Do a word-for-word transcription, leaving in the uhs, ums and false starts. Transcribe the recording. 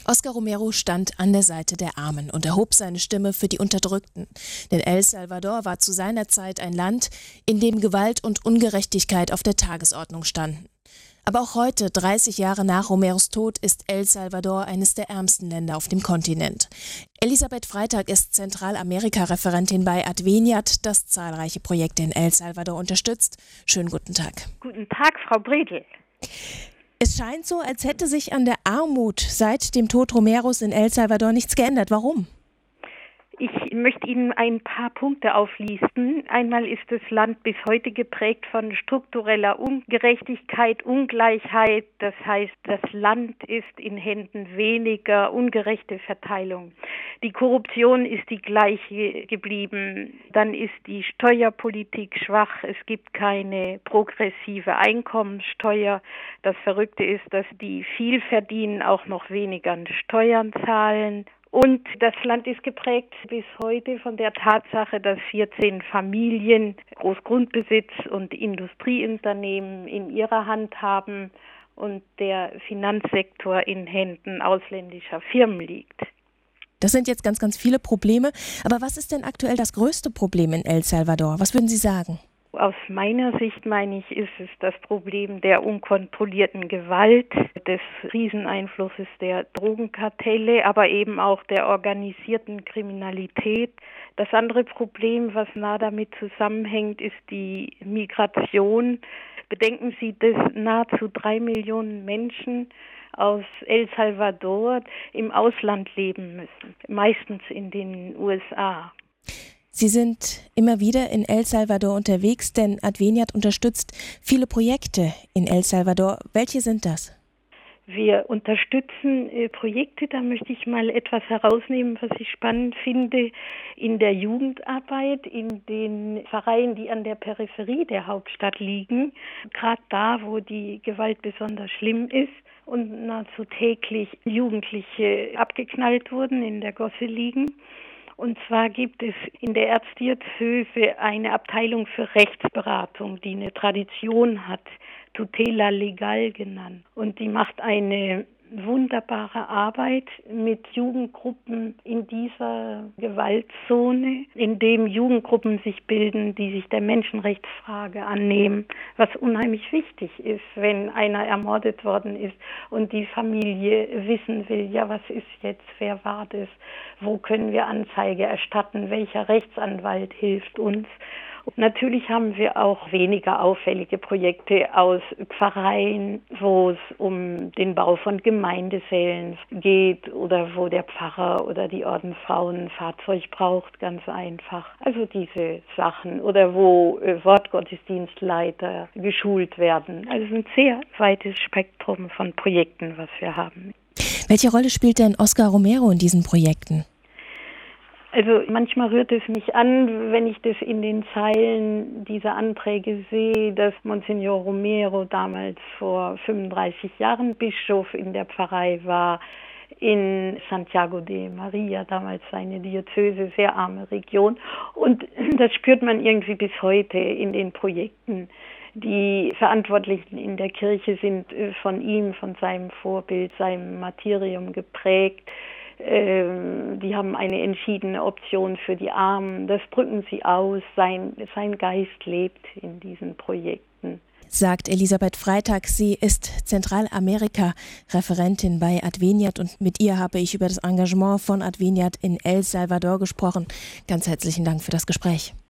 Oscar Romero stand an der Seite der Armen und erhob seine Stimme für die Unterdrückten. Denn El Salvador war zu seiner Zeit ein Land, in dem Gewalt und Ungerechtigkeit auf der Tagesordnung standen. Aber auch heute, dreißig Jahre nach Romeros Tod, ist El Salvador eines der ärmsten Länder auf dem Kontinent. Elisabeth Freitag ist Zentralamerika-Referentin bei Adveniat, das zahlreiche Projekte in El Salvador unterstützt. Schönen guten Tag. Guten Tag, Frau Bredel. Es scheint so, als hätte sich an der Armut seit dem Tod Romeros in El Salvador nichts geändert. Warum? Ich möchte Ihnen ein paar Punkte auflisten. Einmal ist das Land bis heute geprägt von struktureller Ungerechtigkeit, Ungleichheit. Das heißt, das Land ist in Händen weniger, ungerechte Verteilung. Die Korruption ist die gleiche geblieben. Dann ist die Steuerpolitik schwach. Es gibt keine progressive Einkommensteuer. Das Verrückte ist, dass die viel verdienen, auch noch weniger an Steuern zahlen. Und das Land ist geprägt bis heute von der Tatsache, dass vierzehn Familien Großgrundbesitz und Industrieunternehmen in ihrer Hand haben und der Finanzsektor in Händen ausländischer Firmen liegt. Das sind jetzt ganz, ganz viele Probleme. Aber was ist denn aktuell das größte Problem in El Salvador? Was würden Sie sagen? Aus meiner Sicht, meine ich, ist es das Problem der unkontrollierten Gewalt, des Rieseneinflusses der Drogenkartelle, aber eben auch der organisierten Kriminalität. Das andere Problem, was nah damit zusammenhängt, ist die Migration. Bedenken Sie, dass nahezu drei Millionen Menschen aus El Salvador im Ausland leben müssen, meistens in den U S A. Sie sind immer wieder in El Salvador unterwegs, denn Adveniat unterstützt viele Projekte in El Salvador. Welche sind das? Wir unterstützen äh, Projekte, da möchte ich mal etwas herausnehmen, was ich spannend finde, in der Jugendarbeit, in den Vereinen, die an der Peripherie der Hauptstadt liegen, gerade da, wo die Gewalt besonders schlimm ist und nahezu täglich Jugendliche abgeknallt wurden, in der Gosse liegen. Und zwar gibt es in der Erzdiözese eine Abteilung für Rechtsberatung, die eine Tradition hat, Tutela Legal genannt. Und die macht eine wunderbare Arbeit mit Jugendgruppen in dieser Gewaltzone, in dem Jugendgruppen sich bilden, die sich der Menschenrechtsfrage annehmen, was unheimlich wichtig ist, wenn einer ermordet worden ist und die Familie wissen will, ja, was ist jetzt, wer war das, wo können wir Anzeige erstatten, welcher Rechtsanwalt hilft uns. Natürlich haben wir auch weniger auffällige Projekte aus Pfarreien, wo es um den Bau von Gemeindesälen geht oder wo der Pfarrer oder die Ordensfrau ein Fahrzeug braucht, ganz einfach. Also diese Sachen. Oder wo äh, Wortgottesdienstleiter geschult werden. Also ein sehr weites Spektrum von Projekten, was wir haben. Welche Rolle spielt denn Oscar Romero in diesen Projekten? Also manchmal rührt es mich an, wenn ich das in den Zeilen dieser Anträge sehe, dass Monsignor Romero damals vor fünfunddreißig Jahren Bischof in der Pfarrei war, in Santiago de Maria, damals seine Diözese, sehr arme Region. Und das spürt man irgendwie bis heute in den Projekten. Die Verantwortlichen in der Kirche sind von ihm, von seinem Vorbild, seinem Martyrium geprägt. Die haben eine entschiedene Option für die Armen. Das drücken sie aus. Sein, sein Geist lebt in diesen Projekten. Sagt Elisabeth Freitag. Sie ist Zentralamerika-Referentin bei Adveniat und mit ihr habe ich über das Engagement von Adveniat in El Salvador gesprochen. Ganz herzlichen Dank für das Gespräch.